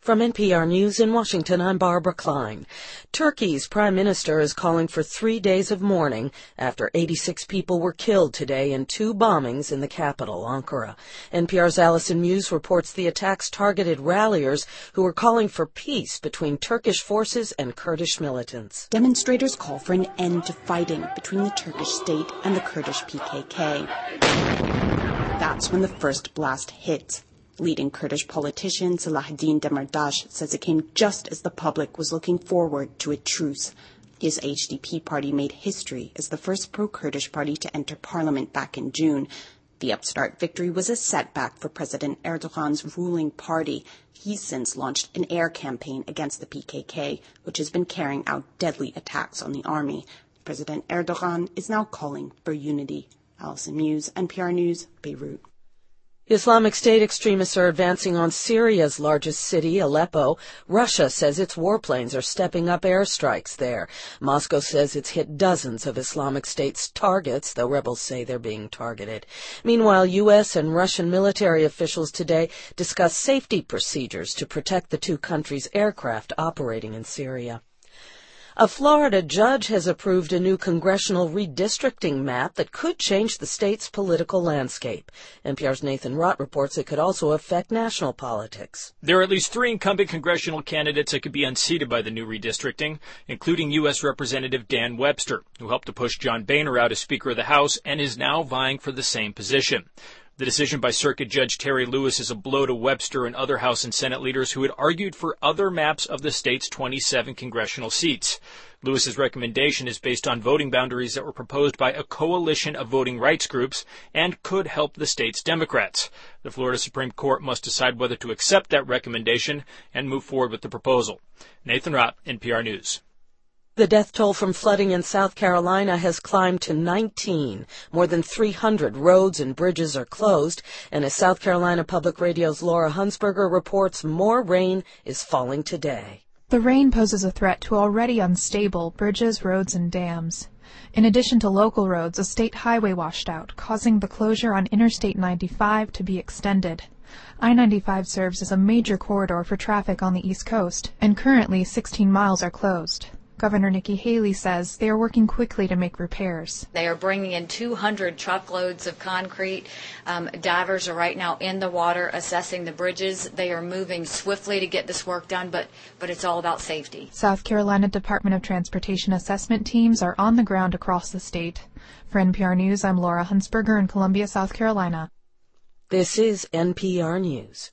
From NPR News in Washington, I'm Barbara Klein. Turkey's prime minister is calling for 3 days of mourning after 86 people were killed today in 2 bombings in the capital, Ankara. NPR's Allison Muse reports the attacks targeted ralliers who were calling for peace between Turkish forces and Kurdish militants. Demonstrators call for an end to fighting between the Turkish state and the Kurdish PKK. That's when the first blast hits. Leading Kurdish politician Selahattin Demirtas says it came just as the public was looking forward to a truce. His HDP party made history as the first pro-Kurdish party to enter parliament back in June. The upstart victory was a setback for President Erdogan's ruling party. He's since launched an air campaign against the PKK, which has been carrying out deadly attacks on the army. President Erdogan is now calling for unity. Allison Muse, NPR News, Beirut. Islamic State extremists are advancing on Syria's largest city, Aleppo. Russia says its warplanes are stepping up airstrikes there. Moscow says it's hit dozens of Islamic State's targets, though rebels say they're being targeted. Meanwhile, U.S. and Russian military officials today discussed safety procedures to protect the 2 countries' aircraft operating in Syria. A Florida judge has approved a new congressional redistricting map that could change the state's political landscape. NPR's Nathan Rott reports it could also affect national politics. There are at least 3 incumbent congressional candidates that could be unseated by the new redistricting, including U.S. Representative Dan Webster, who helped to push John Boehner out as Speaker of the House and is now vying for the same position. The decision by Circuit Judge Terry Lewis is a blow to Webster and other House and Senate leaders who had argued for other maps of the state's 27 congressional seats. Lewis's recommendation is based on voting boundaries that were proposed by a coalition of voting rights groups and could help the state's Democrats. The Florida Supreme Court must decide whether to accept that recommendation and move forward with the proposal. Nathan Rott, NPR News. The death toll from flooding in South Carolina has climbed to 19. More than 300 roads and bridges are closed, and as South Carolina Public Radio's Laura Hunsberger reports, more rain is falling today. The rain poses a threat to already unstable bridges, roads, and dams. In addition to local roads, a state highway washed out, causing the closure on Interstate 95 to be extended. I-95 serves as a major corridor for traffic on the East Coast, and currently 16 miles are closed. Governor Nikki Haley says they are working quickly to make repairs. They are bringing in 200 truckloads of concrete. Divers are right now in the water assessing the bridges. They are moving swiftly to get this work done, but it's all about safety. South Carolina Department of Transportation assessment teams are on the ground across the state. For NPR News, I'm Laura Hunsberger in Columbia, South Carolina. This is NPR News.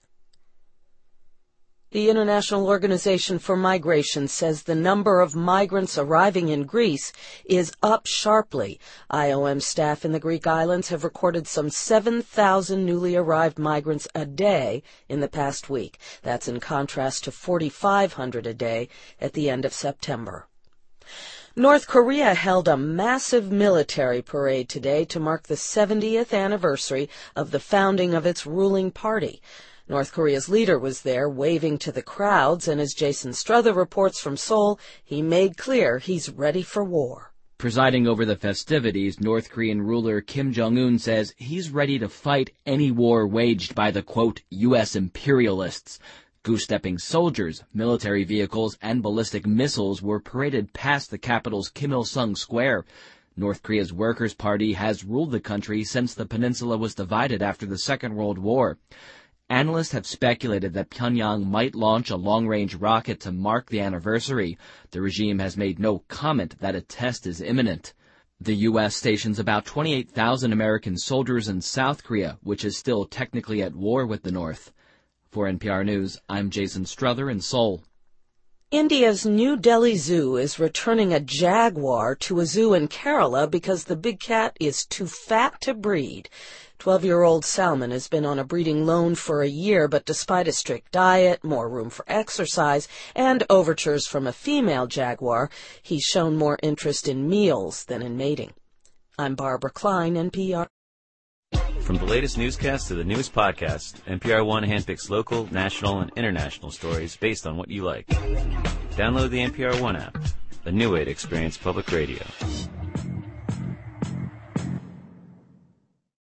The International Organization for Migration says the number of migrants arriving in Greece is up sharply. IOM staff in the Greek islands have recorded some 7,000 newly arrived migrants a day in the past week. That's in contrast to 4,500 a day at the end of September. North Korea held a massive military parade today to mark the 70th anniversary of the founding of its ruling party. North Korea's leader was there waving to the crowds, and as Jason Struther reports from Seoul, he made clear he's ready for war. Presiding over the festivities, North Korean ruler Kim Jong-un says he's ready to fight any war waged by the, quote, U.S. imperialists. Goose-stepping soldiers, military vehicles, and ballistic missiles were paraded past the capital's Kim Il-sung Square. North Korea's Workers' Party has ruled the country since the peninsula was divided after the Second World War. Analysts have speculated that Pyongyang might launch a long-range rocket to mark the anniversary. The regime has made no comment that a test is imminent. The U.S. stations about 28,000 American soldiers in South Korea, which is still technically at war with the North. For NPR News, I'm Jason Struther in Seoul. India's New Delhi Zoo is returning a jaguar to a zoo in Kerala because the big cat is too fat to breed. 12-year-old Salman has been on a breeding loan for a year, but despite a strict diet, more room for exercise, and overtures from a female jaguar, he's shown more interest in meals than in mating. I'm Barbara Klein, NPR. From the latest newscast to the newest podcast, NPR One handpicks local, national, and international stories based on what you like. Download the NPR One app, a new way to experience public radio.